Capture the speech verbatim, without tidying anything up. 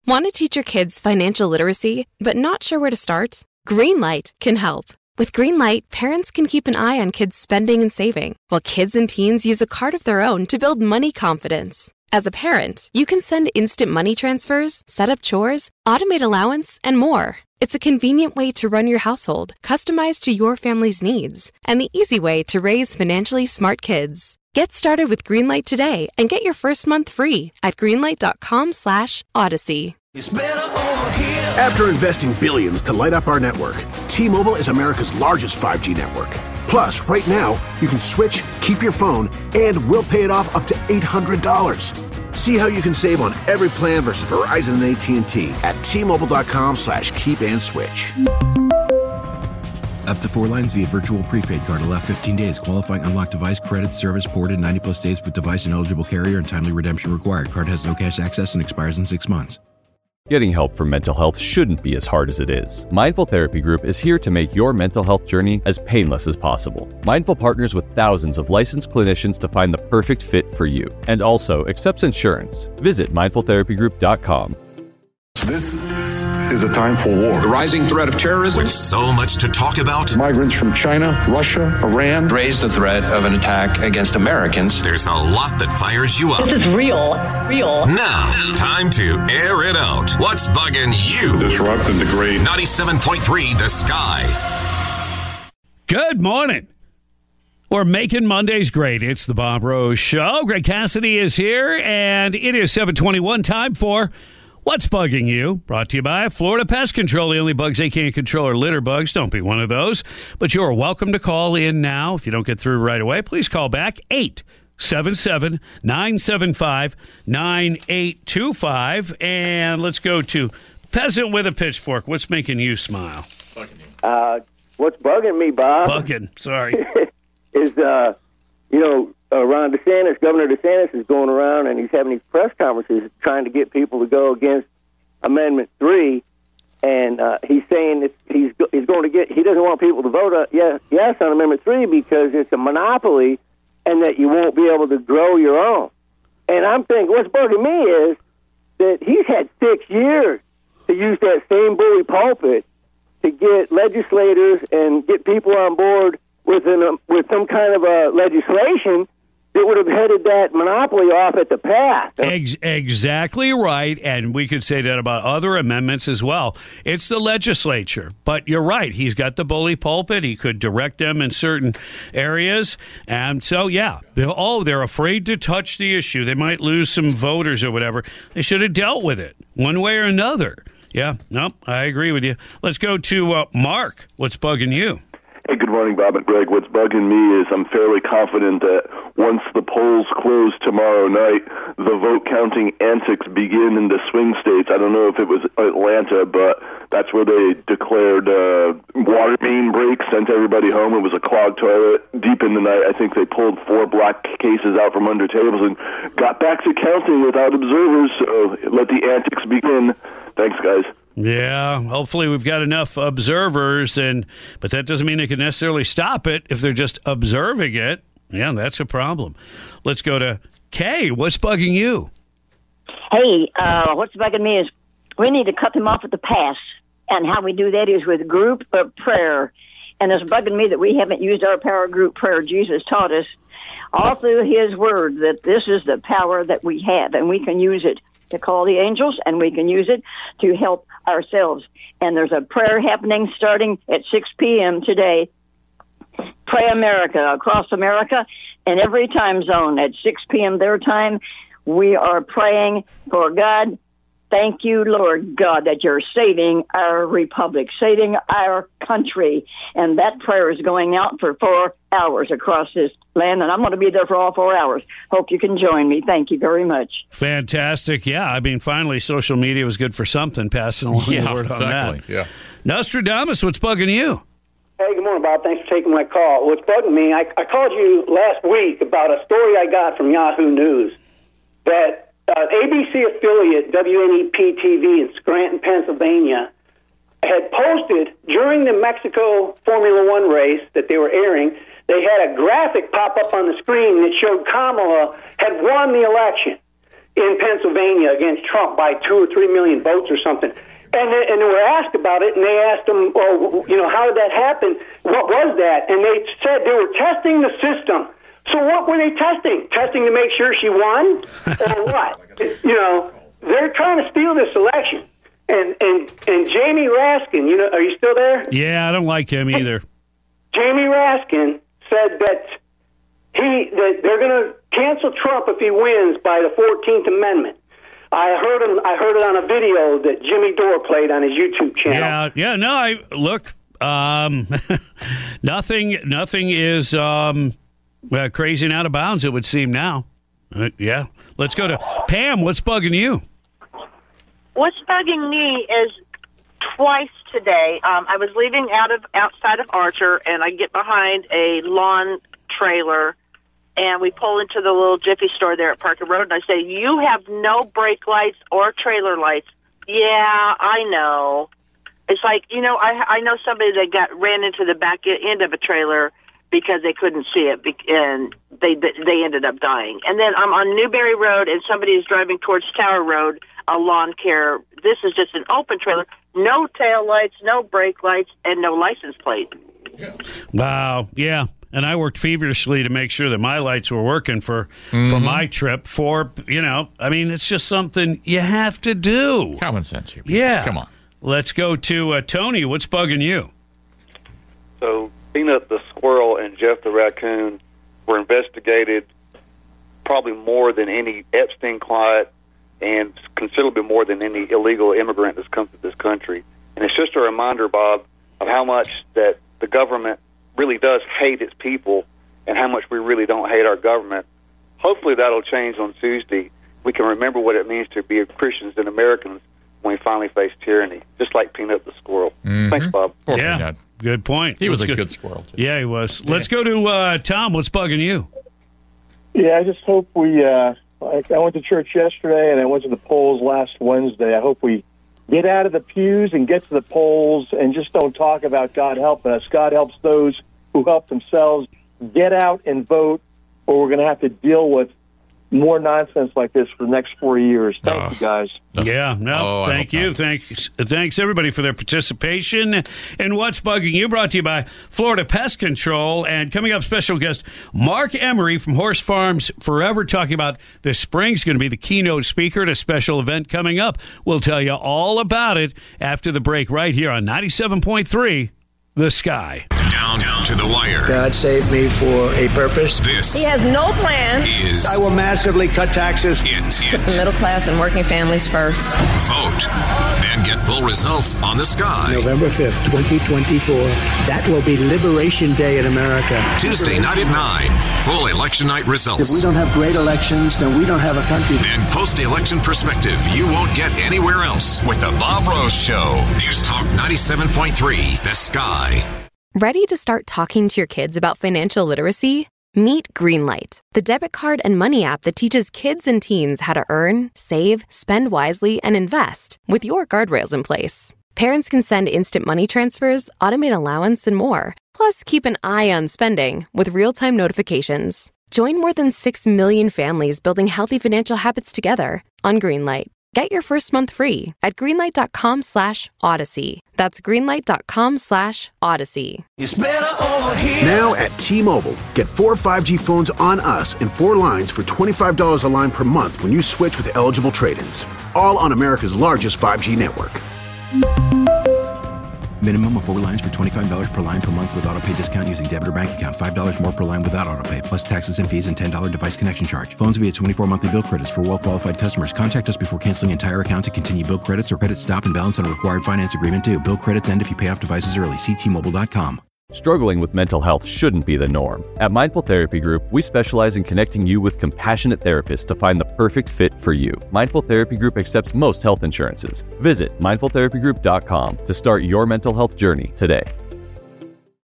Want to teach your kids financial literacy, but not sure where to start? Greenlight can help. With Greenlight, parents can keep an eye on kids' spending and saving, while kids and teens use a card of their own to build money confidence. As a parent, you can send instant money transfers, set up chores, automate allowance, and more. It's a convenient way to run your household, customized to your family's needs, and the easy way to raise financially smart kids. Get started with Greenlight today and get your first month free at greenlight.com slash Odyssey. After investing billions to light up our network, T-Mobile is America's largest five G network. Plus, right now, you can switch, keep your phone, and we'll pay it off up to eight hundred dollars. See how you can save on every plan versus Verizon and A T and T at T-Mobile.com slash keep and switch. Up to four lines via virtual prepaid card. Allow fifteen days. Qualifying unlocked device credit service ported ninety plus days with device and eligible carrier and timely redemption required. Card has no cash access and expires in six months. Getting help for mental health shouldn't be as hard as it is. Mindful Therapy Group is here to make your mental health journey as painless as possible. Mindful partners with thousands of licensed clinicians to find the perfect fit for you, and also accepts insurance. Visit mindful therapy group dot com. This is a time for war. The rising threat of terrorism. With so much to talk about. Migrants from China, Russia, Iran. Raise the threat of an attack against Americans. There's a lot that fires you up. This is real. Real. Now, time to air it out. What's bugging you? Disrupt and degrade. ninety-seven point three The Sky. Good morning. We're making Mondays great. It's the Bob Rose Show. Greg Cassidy is here, and it is seven twenty-one. Time for What's Bugging You? Brought to you by Florida Pest Control. The only bugs they can't control are litter bugs. Don't be one of those. But you're welcome to call in now. If you don't get through right away, please call back eight seven seven, nine seven five, nine eight two five. And let's go to Peasant with a Pitchfork. What's making you smile? Uh, what's bugging me, Bob? Bugging, sorry. is, uh, you know, Uh, Ron DeSantis, Governor DeSantis, is going around and he's having these press conferences trying to get people to go against Amendment three, and uh, he's saying that he's he's going to get he doesn't want people to vote uh, yes yes on Amendment three because it's a monopoly and that you won't be able to grow your own. And I'm thinking, what's bugging me is that he's had six years to use that same bully pulpit to get legislators and get people on board with an, um, with some kind of a legislation that would have headed that monopoly off at the pass. Ex- exactly right, and we could say that about other amendments as well. It's the legislature, but you're right. He's got the bully pulpit. He could direct them in certain areas, and so, yeah, they're, oh, they're afraid to touch the issue. They might lose some voters or whatever. They should have dealt with it one way or another. Yeah, no, I agree with you. Let's go to uh, Mark. What's bugging you? Hey, good morning, Bob and Greg. What's bugging me is I'm fairly confident that once the polls close tomorrow night, the vote counting antics begin in the swing states. I don't know if it was Atlanta, but that's where they declared uh, water main breaks, sent everybody home. It was a clogged toilet. Deep in the night, I think they pulled four black cases out from under tables and got back to counting without observers. So let the antics begin. Thanks, guys. Yeah, hopefully we've got enough observers, and but that doesn't mean they can necessarily stop it if they're just observing it. Yeah, that's a problem. Let's go to Kay. What's bugging you? Hey, uh, what's bugging me is we need to cut them off at the pass, and how we do that is with group of prayer. And it's bugging me that we haven't used our power group prayer. Jesus taught us all through his word that this is the power that we have, and we can use it to call the angels, and we can use it to help ourselves. And there's a prayer happening starting at six p.m. today. Pray America, across America, and every time zone at six p.m. their time, we are praying for God. Thank you, Lord God, that you're saving our republic, saving our country. And that prayer is going out for four hours across this land, and I'm going to be there for all four hours. Hope you can join me. Thank you very much. Fantastic. Yeah, I mean, finally, social media was good for something, passing along yeah, the word exactly. on that. Yeah. Nostradamus, what's bugging you? Hey, good morning, Bob. Thanks for taking my call. What's bugging me, I, I called you last week about a story I got from Yahoo News that uh, A B C affiliate W N E P T V in Scranton, Pennsylvania, had posted during the Mexico Formula One race that they were airing. They had a graphic pop up on the screen that showed Kamala had won the election. in Pennsylvania against Trump by two or three million votes or something. And they, and they were asked about it, and they asked them, oh, you know, how did that happen? What was that? And they said they were testing the system. So what were they testing? Testing to make sure she won? Or what? You know, they're trying to steal this election. And, and, and Jamie Raskin, you know, are you still there? Yeah, I don't like him either. Jamie Raskin said that he that they're going to cancel Trump if he wins by the fourteenth Amendment. I heard him. I heard it on a video that Jimmy Dore played on his YouTube channel. Yeah, yeah. No, I look. Um, nothing. Nothing is um, uh, crazy and out of bounds. It would seem now. Uh, yeah. Let's go to Pam. What's bugging you? What's bugging me is twice today. Um, I was leaving out of outside of Archer, and I get behind a lawn trailer. And we pull into the little Jiffy store there at Parker Road, and I say, you have no brake lights or trailer lights. Yeah, I know. It's like, you know, I I know somebody that got ran into the back end of a trailer because they couldn't see it, and they they ended up dying. And then I'm on Newberry Road, and somebody is driving towards Tower Road, a lawn care. This is just an open trailer, no tail lights, no brake lights, and no license plate. Wow, yeah. And I worked feverishly to make sure that my lights were working for, mm-hmm. for my trip. For, you know, I mean, it's just something you have to do. Common sense here. Yeah. Come on. Let's go to uh, Tony. What's bugging you? So Peanut the squirrel and Jeff the raccoon were investigated probably more than any Epstein client and considerably more than any illegal immigrant that's come to this country. And it's just a reminder, Bob, of how much that the government really does hate its people and how much we really don't hate our government. Hopefully that'll change on Tuesday. We can remember what it means to be Christians and Americans when we finally face tyranny, just like Peanut the squirrel. Mm-hmm. Thanks, Bob. Poor yeah, Peanut. Good point. He was That's a good, good squirrel, too. Yeah, he was. Let's go to uh, Tom. What's bugging you? Yeah, I just hope we, uh, I, I went to church yesterday and I went to the polls last Wednesday. I hope we get out of the pews and get to the polls and just don't talk about God helping us. God helps those who help themselves. Get out and vote, or we're going to have to deal with more nonsense like this for the next four years. Thank oh. you, guys. Yeah, no, oh, thank you. Not. Thanks, thanks, everybody, for their participation. And What's Bugging You, brought to you by Florida Pest Control. And coming up, special guest Mark Emery from Horse Farms Forever, talking about this spring's going to be the keynote speaker at a special event coming up. We'll tell you all about it after the break right here on ninety-seven point three The Sky. Down, down to the wire. God saved me for a purpose. This He has no plan. is... I will massively cut taxes. It. Put the middle class and working families first. Vote. Then get full results on The Sky. November fifth, twenty twenty-four. That will be Liberation Day in America. Tuesday night at nine. Full election night results. If we don't have great elections, then we don't have a country. Then post-election perspective you won't get anywhere else with The Bob Rose Show. News Talk ninety-seven point three The Sky. Ready to start talking to your kids about financial literacy? Meet Greenlight, the debit card and money app that teaches kids and teens how to earn, save, spend wisely, and invest with your guardrails in place. Parents can send instant money transfers, automate allowance, and more. Plus, keep an eye on spending with real-time notifications. Join more than six million families building healthy financial habits together on Greenlight. Get your first month free at greenlight.com slash Odyssey. That's greenlight.com slash Odyssey. Now at T-Mobile, get four five G phones on us and four lines for twenty-five dollars a line per month when you switch with eligible trade-ins. All on America's largest five G network. Minimum of four lines for twenty-five dollars per line per month with autopay discount using debit or bank account. five dollars more per line without autopay, plus taxes and fees and ten dollars device connection charge. Phones via twenty-four monthly bill credits for well-qualified customers. Contact us before canceling entire account to continue bill credits or credit stop and balance on required finance agreement due. Bill credits end if you pay off devices early. See T Mobile dot com. Struggling with mental health shouldn't be the norm. At Mindful Therapy Group, we specialize in connecting you with compassionate therapists to find the perfect fit for you. Mindful Therapy Group accepts most health insurances. Visit mindful therapy group dot com to start your mental health journey today.